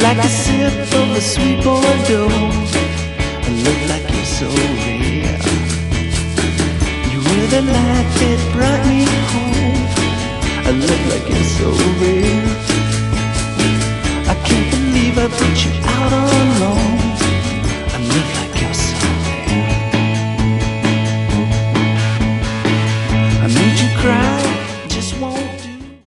like a sip of a sweet Bordeaux. I look like you're so rare. You were the light that brought me home. I look like you're so rare. I can't believe I put you out on loan.